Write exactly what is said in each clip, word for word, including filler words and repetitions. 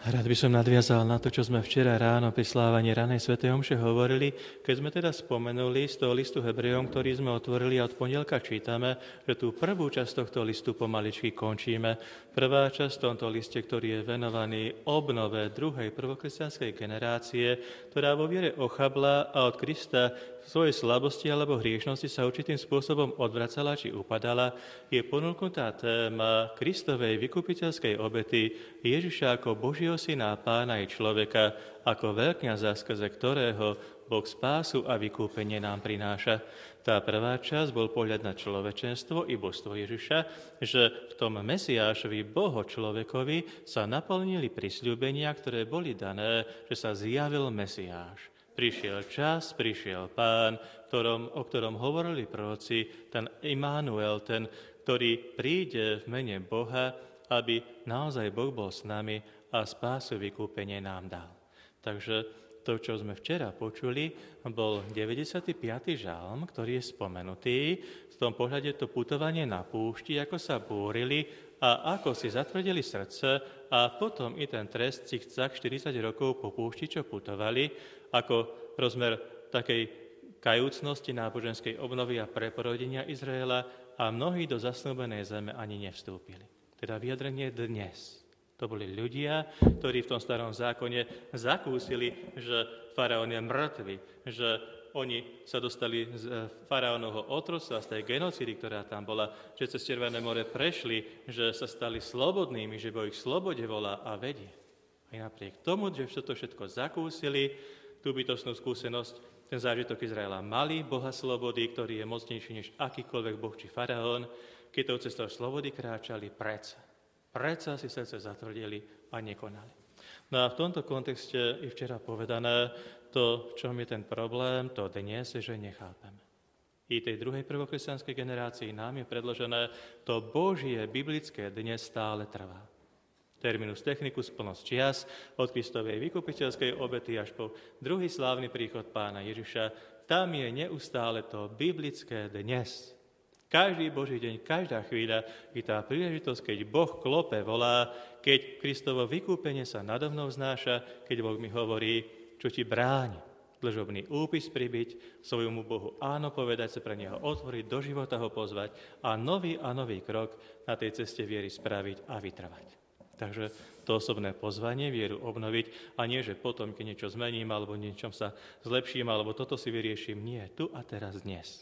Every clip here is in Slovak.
Rád by som nadviazal na to, čo sme včera ráno pri slávaní ranej svätej omše hovorili, keď sme teda spomenuli z toho listu Hebrejom, ktorý sme otvorili a od pondelka čítame, že tú prvú časť tohto listu pomaličky končíme. Prvá časť v tomto liste, ktorý je venovaný obnove druhej prvokresťanskej generácie, ktorá vo viere ochabla a od Krista v svojej slabosti alebo hriešnosti sa určitým spôsobom odvracala či upadala, je ponúknutá téma Kristovej vykupiteľskej obety Ježiša ako Božieho syna, pána i človeka, ako veľkňaza, skrze ktorého Boh spásu a vykúpenie nám prináša. Tá prvá časť bol pohľad na človečenstvo i božstvo Ježiša, že v tom Mesiášovi, Boho človekovi, sa naplnili prisľúbenia, ktoré boli dané, že sa zjavil Mesiáš. Prišiel čas, prišiel Pán, ktorom, o ktorom hovorili proroci, ten Immanuel, ten, ktorý príde v mene Boha, aby naozaj Boh bol s nami a spásu vykúpenie nám dal. Takže to, čo sme včera počuli, bol deväťdesiaty piaty žalm, ktorý je spomenutý. V tom pohľade to putovanie na púšti, ako sa búrili a ako si zatvrdili srdce a potom i ten trest cikcak štyridsať rokov po púšti, čo putovali, ako rozmer takej kajúcnosti náboženskej obnovy a preporodenia Izraela a mnohí do zasnúbenej zeme ani nevstúpili. Teda vyjadrenie dnes. To boli ľudia, ktorí v tom starom zákone zakúsili, že faraón je mŕtvy, že oni sa dostali z faraónovho otroctva, z tej genocídy, ktorá tam bola, že cez Červené more prešli, že sa stali slobodnými, že Boh ich slobode volá a vedie. Aj napriek tomu, že to všetko zakúsili, tú bytostnú skúsenosť, ten zážitok Izraela mali, Boha slobody, ktorý je mocnejší než akýkoľvek boh či faraón, keď tou cestou slobody kráčali predsa. Predsa si srdce zatvrdili a nekonali. No a v tomto kontexte i včera povedané, to, v čom je ten problém, to dnes je, že nechápeme. I tej druhej prvokresťanskej generácii nám je predložené, to Božie biblické dnes stále trvá. Terminus technicus, plnosť čias, od Kristovej vykupiteľskej obety až po druhý slávny príchod Pána Ježiša, tam je neustále to biblické dnes. Každý Boží deň, každá chvíľa je tá príležitosť, keď Boh klope volá, keď Kristovo vykúpenie sa nado mnou znáša, keď Boh mi hovorí, čo ti bráni. Dlžobný úpis pribyť, svojmu Bohu áno povedať, sa pre Neho otvoriť, do života ho pozvať a nový a nový krok na tej ceste viery spraviť a vytrvať. Takže to osobné pozvanie, vieru obnoviť a nie, že potom, keď niečo zmením alebo niečom sa zlepším alebo toto si vyrieším. Nie, tu a teraz dnes.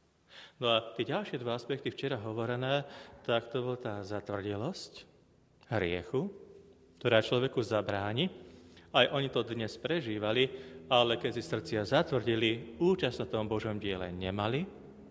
No a tie ďalšie dva aspekty včera hovorené, tak to bola tá zatvrdelosť hriechu, ktorá človeku zabráni. Aj oni to dnes prežívali, ale keď si srdcia zatvrdili, účasť na tom Božom diele nemali.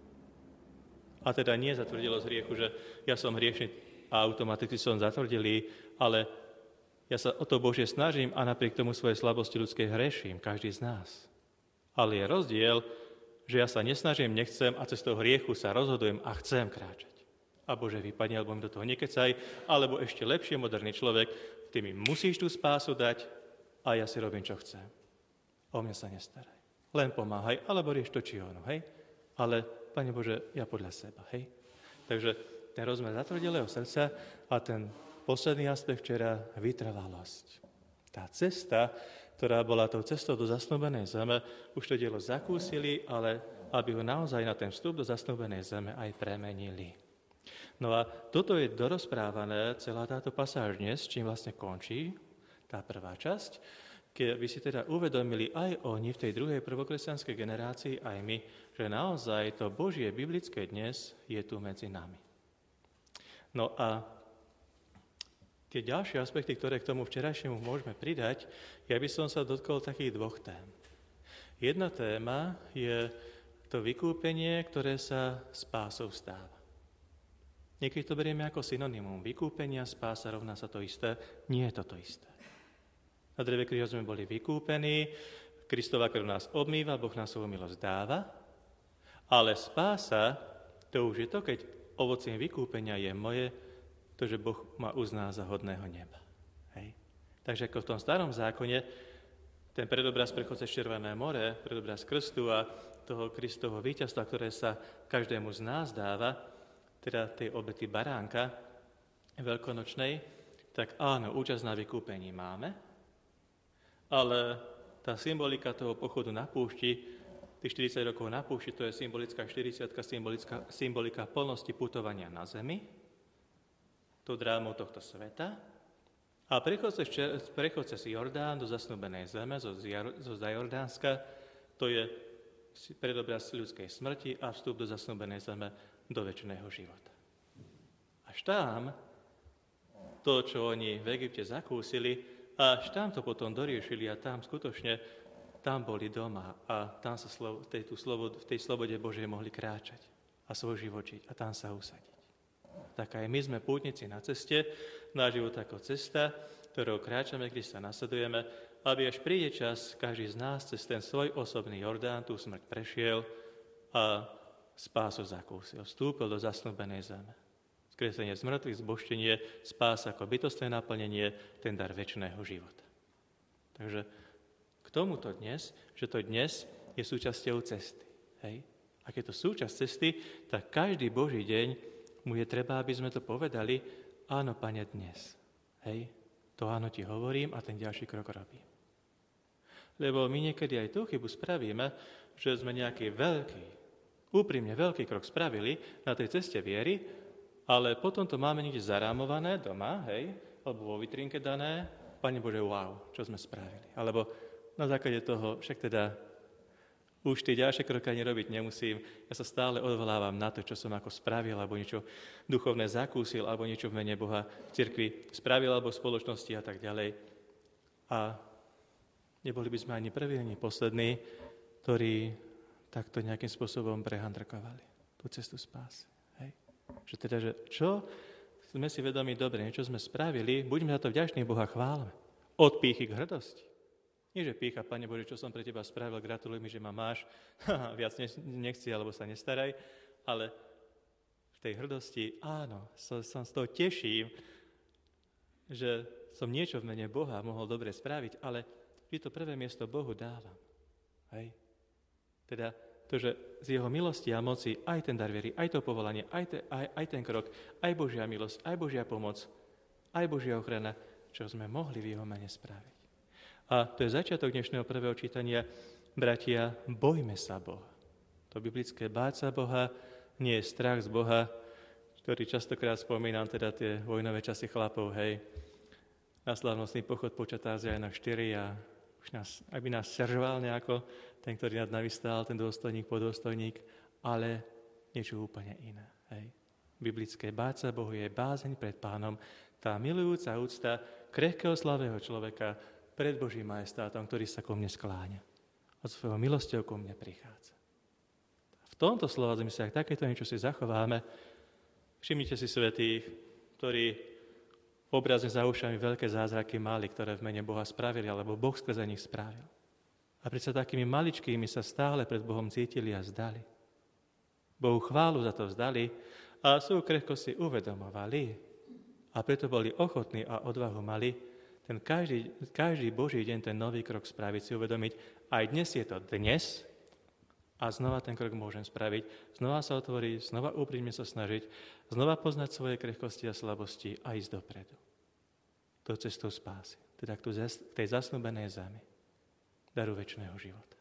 A teda nie zatvrdelosť hriechu, že ja som hriešný a automaticky som zatvrdelý, ale ja sa o to Božie snažím a napriek tomu svojej slabosti ľudskej hreším, každý z nás. Ale je rozdiel, že ja sa nesnažím, nechcem a cez toho hriechu sa rozhodujem a chcem kráčať. A Bože, vypadne, alebo mi do toho nekecaj, alebo ešte lepšie, moderný človek, ty mi musíš tú spásu dať a ja si robím, čo chcem. O mňa sa nestaraj. Len pomáhaj, alebo rieš to, či ono, hej? Ale, Pane Bože, ja podľa seba, hej? Takže ten rozmer zatvrdelého srdca a ten posledný aspekt včera, vytrvalosť. Tá cesta, ktorá bola tou cestou do zasnúbenej zeme, už to dielo zakúsili, ale aby ho naozaj na ten vstup do zasnúbenej zeme aj premenili. No a toto je dorozprávané, celá táto pasáž dnes, s čím vlastne končí tá prvá časť, keby si teda uvedomili aj oni v tej druhej prvokresťanskej generácii, aj my, že naozaj to Božie biblické dnes je tu medzi nami. No a tie ďalšie aspekty, ktoré k tomu včerajšiemu môžeme pridať, ja by som sa dotkol takých dvoch tém. Jedna téma je to vykúpenie, ktoré sa spásou stáva. Niekedy to berieme ako synonymum. Vykúpenia, spása rovná sa to isté. Nie je to to isté. Na dreve kríža sme boli vykúpení, Kristova krv nás obmýva, Boh nás svoju milosť dáva, ale spása, to už je to, keď ovocím vykúpenia je moje, to, že Boh ma uzná za hodného neba. Hej. Takže ako v tom starom zákone, ten predobraz prechod cez Červené more, predobraz krstu a toho Kristovho víťazstva, ktoré sa každému z nás dáva, teda tej obety baránka veľkonočnej, tak áno, účasť na vykúpení máme, ale tá symbolika toho pochodu na púšti, tých štyridsať rokov na púšti, to je symbolická štyridsiatka, symbolická, symbolika plnosti putovania na zemi, tou drámou tohto sveta. A prechod cez, prechod cez Jordán do zasnúbenej zeme, zo, zo Zajordánska, to je predobraz ľudskej smrti a vstup do zasnúbenej zeme do večného života. Až tam, to, čo oni v Egypte zakúsili, až tam to potom doriešili a tam skutočne, tam boli doma a tam sa v, tej, slobode, v tej slobode Božej mohli kráčať a svoj život žiť a tam sa usadiť. Tak aj my sme pútnici na ceste, náš život ako cesta, ktorou kráčame, keď sa nasledujeme, aby až príde čas, každý z nás cez ten svoj osobný Jordán tú smrť prešiel a spásu zakúsil, vstúpil do zasnúbenej zeme. Skresenie z mŕtvych, zbožtenie, spása ako bytostné naplnenie, ten dar večného života. Takže k tomuto dnes, že to dnes je súčasťou cesty. Hej? Ak je to súčasť cesty, tak každý Boží deň mu je treba, aby sme to povedali, áno, Pane, dnes. Hej? To áno ti hovorím a ten ďalší krok robím. Lebo my niekedy aj tú chybu spravíme, že sme nejaký veľký, úprimne veľký krok spravili na tej ceste viery, ale potom to máme niekde zarámované doma, hej, alebo vo vitrínke dané, Pane Bože, wow, čo sme spravili. Alebo na základe toho, však teda už tie ďalšie kroky ani robiť nemusím, ja sa stále odvolávam na to, čo som ako spravil, alebo niečo duchovné zakúsil, alebo niečo v mene Boha v cirkvi spravil, alebo v spoločnosti a tak ďalej. A neboli by sme ani prví, ani poslední, ktorí takto nejakým spôsobom prehandrkovali tú cestu spásy. Že teda, že čo sme si vedomi dobre, niečo sme spravili, buďme za to vďační, Boha chválme. Od pýchy k hrdosti. Nie, že pýcha, Pane Bože, čo som pre teba spravil, gratuluj mi, že ma máš, viac nechci, alebo sa nestaraj, ale v tej hrdosti, áno, som, som z toho teším, že som niečo v mene Boha mohol dobre spraviť, ale vždy to prvé miesto Bohu dávam. Hej? Teda to, že z jeho milosti a moci aj ten dar viery, aj to povolanie, aj, te, aj, aj ten krok, aj Božia milosť, aj Božia pomoc, aj Božia ochrana, čo sme mohli v jeho mene spraviť. A to je začiatok dnešného prvého čítania. Bratia, bojme sa Boha. To biblické báť sa Boha nie je strach z Boha, ktorý častokrát spomínam, teda tie vojnové časy chlapov, hej, na slávnostný pochod počatá z Jana štyri a už nás, aby nás seržoval nejako, ten, ktorý nad nami stál, ten dôstojník, podôstojník, ale niečo úplne iné. Hej. Biblické báť sa Bohu je bázeň pred Pánom, tá milujúca úcta krehkého slavého človeka pred Božím majestátom, ktorý sa ku mne skláňa. Od svojho milosťou ku mne prichádza. V tomto slova zmysle, ak takéto niečo si zachováme, všimnite si svätých, ktorí obrazne za ušami veľké zázraky mali, ktoré v mene Boha spravili, alebo Boh skrze nich spravil. A predsa takými maličkými sa stále pred Bohom cítili a zdali. Bohu chválu za to vzdali a svoju krehkosť si uvedomovali. A preto boli ochotní a odvahu mali ten každý, každý Boží deň ten nový krok spraviť, si uvedomiť, aj dnes je to dnes a znova ten krok môžem spraviť, znova sa otvoriť, znova úprimne sa snažiť, znova poznať svoje krehkosti a slabosti a ísť dopredu. To cestou spásy, teda k tej zasnúbenej zemi, daru večného života.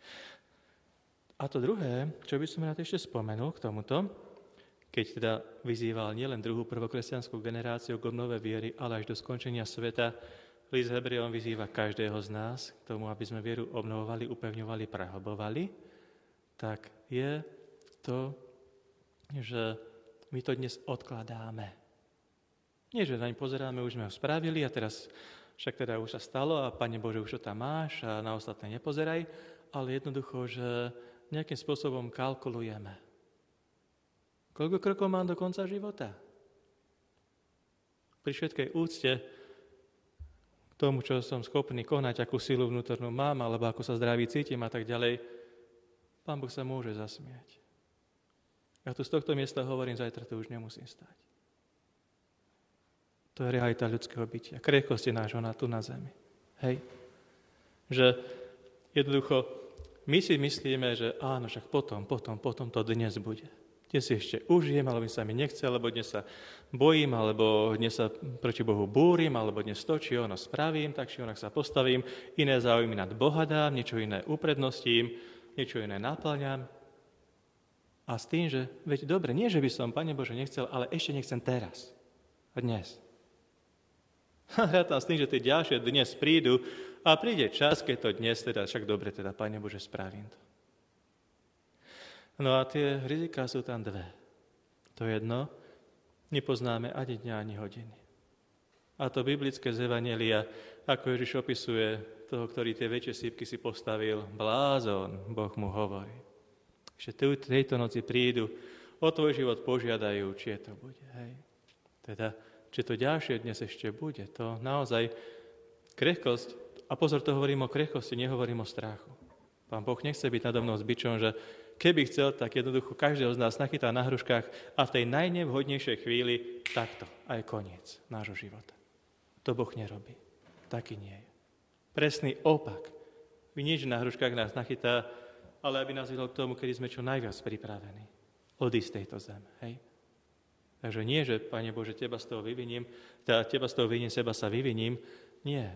A to druhé, čo by som rád ešte spomenul k tomuto, keď teda vyzýval nielen druhú prvokresťanskú generáciu k obnove viery, ale až do skončenia sveta, list Hebrejom vyzýva každého z nás k tomu, aby sme vieru obnovovali, upevňovali, prehlbovali, tak je to, že my to dnes odkladáme. Nie, že naň pozeráme, už sme ho spravili a teraz však teda už sa stalo a Pane Bože, už to tam máš a na ostatné nepozeraj, ale jednoducho, že nejakým spôsobom kalkulujeme. Koľko krokov mám do konca života? Pri všetkej úcte k tomu, čo som schopný konať, akú silu vnútornú mám, alebo ako sa zdraví cítim a tak ďalej, Pán Boh sa môže zasmiať. Ja tu z tohto miesta hovorím, zajtra tu už nemusím stať. To je realita ľudského bytia, krehkosti nášho na, tu na zemi. Hej? Že jednoducho my si myslíme, že áno, však potom, potom, potom to dnes bude. Dnes si ešte užijem, alebo sa mi nechce, alebo dnes sa bojím, alebo dnes sa proti Bohu búrim, alebo dnes to, či ono spravím, tak či onak sa postavím, iné záujmy nad Boha dám, niečo iné uprednostím, niečo iné naplňam. A s tým, že, veď dobre, nie, že by som, Pane Bože, nechcel, ale ešte nechcem teraz. A dnes. A tam s tým, že tie ďalšie dnes prídu a príde čas, keď to dnes, teda však dobre, teda, Pane Bože, spravím to. No a tie riziká sú tam dve. To jedno, nepoznáme ani dňa, ani hodiny. A to biblické z Evanjelia, ako Ježiš opisuje toho, ktorý tie väčšie sípky si postavil, blázon, Boh mu hovorí. Že tejto noci prídu, o tvoj život požiadajú, či je to bude. Hej. Teda, či to ďalšie dnes ešte bude. To naozaj krehkosť, a pozor, to hovorím o krehkosti, nehovorím o strachu. Pán Boh nechce byť nado mnou s bičom, že keby chcel, tak jednoducho každého z nás nachytá na hruškách a v tej najnevhodnejšej chvíli takto, aj koniec nášho života. To Boh nerobí. Taký nie je. Presný opak. Vy nič na hruškách nás nachytá, ale aby nás vedol k tomu, kedy sme čo najviac pripravení odísť z tejto zeme. Hej? Takže nie, že, Pane Bože, teba z toho vyviním, teda teba z toho vyviním, seba sa vyviním. Nie.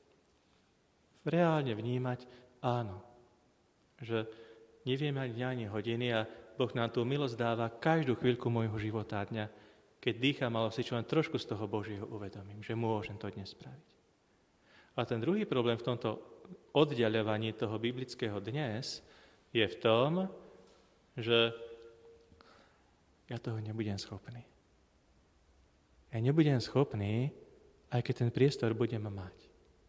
Reálne vnímať, áno, že nevieme ani dňa, ani hodiny a Boh nám tú milosť dáva každú chvíľku môjho života a dňa, keď dýcham, ale si čo len trošku z toho Božieho uvedomím, že môžem to dnes spraviť. A ten druhý problém v tomto oddiaľovaní toho biblického dnes je v tom, že ja toho nebudem schopný. Ja nebudem schopný, aj keď ten priestor budem mať.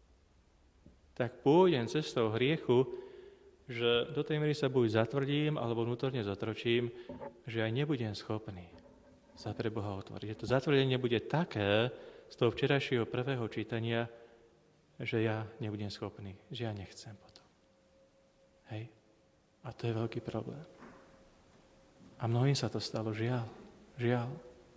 Tak pôjdem cestou hriechu, že do tej miery sa buď zatvrdím, alebo vnútorne zotročím, že aj nebudem schopný sa pre Boha otvoriť. Že to zatvrdenie bude také z toho včerajšieho prvého čítania, že ja nebudem schopný, že ja nechcem potom. Hej? A to je veľký problém. A mnohým sa to stalo, žiaľ, žiaľ.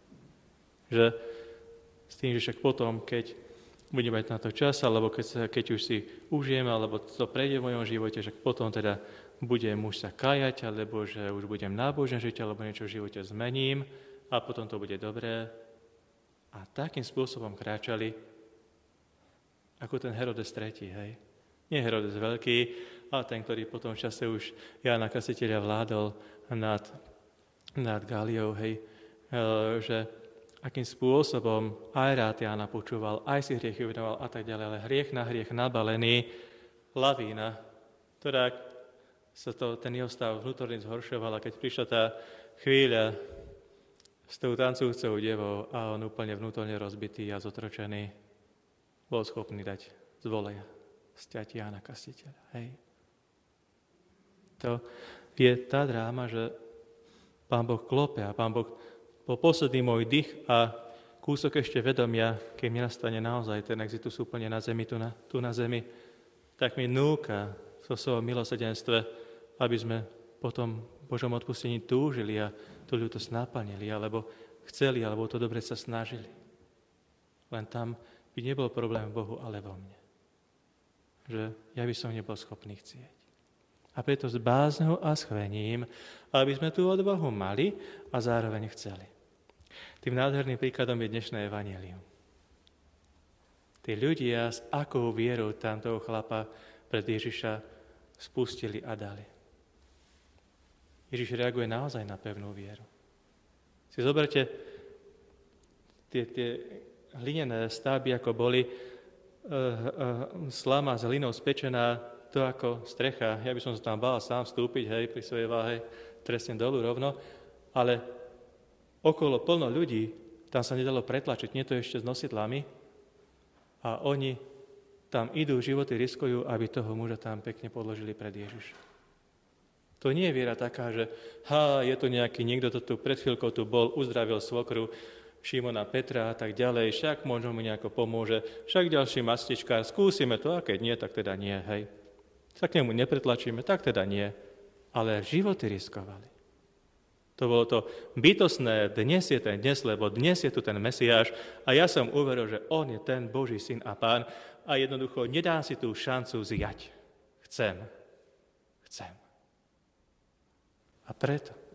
Že s tým, že však potom, keď budem mať na to čas, alebo keď, sa, keď už si užijem, alebo to prejde v mojom živote, že potom teda budem už sa kájať, alebo že už budem nábožne žiť, alebo niečo v živote zmením a potom to bude dobré. A takým spôsobom kráčali, ako ten Herodes tretí, hej. Nie Herodes veľký, ale ten, ktorý potom v čase už Jána Krstiteľa vládol nad, nad Gáliou, hej, že akým spôsobom aj rád Jána počúval, aj si hriechy uvedomoval a tak ďalej, ale hriech na hriech nabalený, lavína, ktorá sa to, ten jeho stav vnútorne zhoršoval a keď prišla tá chvíľa s tou tancujúcou devou a on úplne vnútorne rozbitý a zotročený, bol schopný dať z voleja sťať Jána Krstiteľa. Hej. To je tá dráma, že Pán Boh klope a Pán Boh po posledný môj dých a kúsok ešte vedomia, keď mi nastane naozaj ten exitus úplne na zemi, tu na, tu na zemi, tak mi núka so svojom milosrdenstve, aby sme potom Božom odpustení túžili a tú ľútosť naplnili, alebo chceli, alebo to dobre sa snažili. Len tam by nebol problém v Bohu, ale vo mne. Že ja by som nebol schopný chcieť. A preto s bázňou a schvením, aby sme tú odvahu mali a zároveň chceli. Tým nádherným príkladom je dnešné evanjelium. Tí ľudia s akou vierou tam toho chlapa pred Ježiša spustili a dali. Ježiš reaguje naozaj na pevnú vieru. Si zoberte tie, tie hlinené stavby, ako boli, uh, uh, slama z hlinou spečená, to ako strecha. Ja by som sa tam bál sám vstúpiť, hej, pri svojej váhe, trestne dolu rovno, ale okolo plno ľudí, tam sa nedalo pretlačiť, nie to ešte s nosidlami, a oni tam idú, životy riskujú, aby toho muža tam pekne podložili pred Ježiša. To nie je viera taká, že ha, je to nejaký, niekto to tu pred chvíľkou tu bol, uzdravil svokru Šimona Petra a tak ďalej, však možno mu nejako pomôže, však ďalší mastičkár, skúsime to, a keď nie, tak teda nie, hej. Sa k nemu nepretlačíme, tak teda nie. Ale životy riskovali. To bolo to bytostné, dnes je ten dnes, lebo dnes je tu ten Mesiáš a ja som uveril, že on je ten Boží syn a pán a jednoducho nedám si tú šancu zjať. Chcem. Chcem. A preto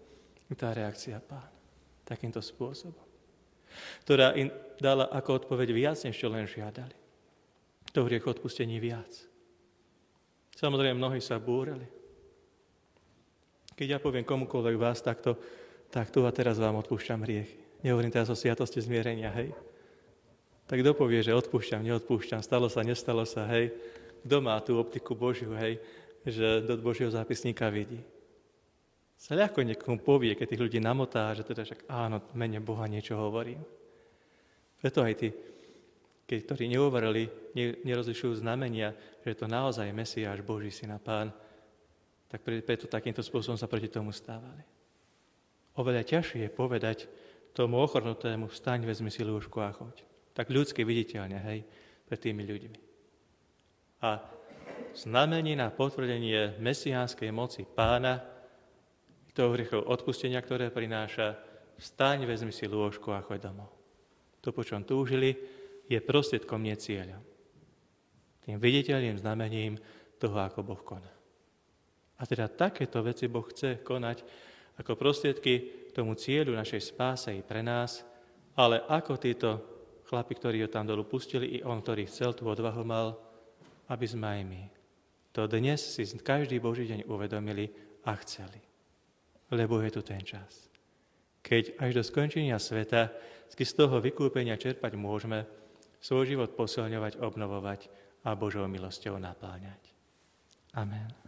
Tá reakcia Pána takýmto spôsobom, ktorá im dala ako odpoveď viac, než čo len žiadali. To hriech odpustení viac. Samozrejme, mnohí sa búrali. Keď ja poviem komukoľvek vás takto, tak tu a teraz vám odpúšťam hriechy. Nehovorím teraz o sviatosti zmierenia, hej. Tak kto povie, že odpúšťam, neodpúšťam, stalo sa, nestalo sa, hej. Kto má tú optiku Božiu, hej, že do Božieho zápisníka vidí. Sa ľahko niekomu povie, keď tých ľudí namotá, že teda však áno, mene Boha niečo hovorím. Preto aj tí, keď ktorí neuverili, nerozlišujú znamenia, že je to naozaj Mesiáš, Boží syn a Pán, tak preto takýmto spôsobom sa proti tomu stávali. Oveľa ťažšie je povedať tomu ochrnutému vstaň, vezmi si lôžku a choď. Tak ľudsky viditeľne, hej, pred tými ľuďmi. A znamenie na potvrdenie mesiánskej moci Pána, toho hriechov odpustenia, ktoré prináša, vstaň, vezmi si lôžku a choď domov. To, po čom túžili, je prostriedkom, nie cieľom. Tým viditeľným znamením toho, ako Boh koná. A teda takéto veci Boh chce konať ako prostriedky k tomu cieľu našej spáse i pre nás, ale ako títo chlapi, ktorí ho tam dolu pustili, i on, ktorý chcel, tú odvahu mal, aby sme aj my to dnes si každý Boží deň uvedomili a chceli. Lebo je tu ten čas, keď až do skončenia sveta z toho vykúpenia čerpať môžeme, svoj život posilňovať, obnovovať a Božou milosťou napáňať. Amen.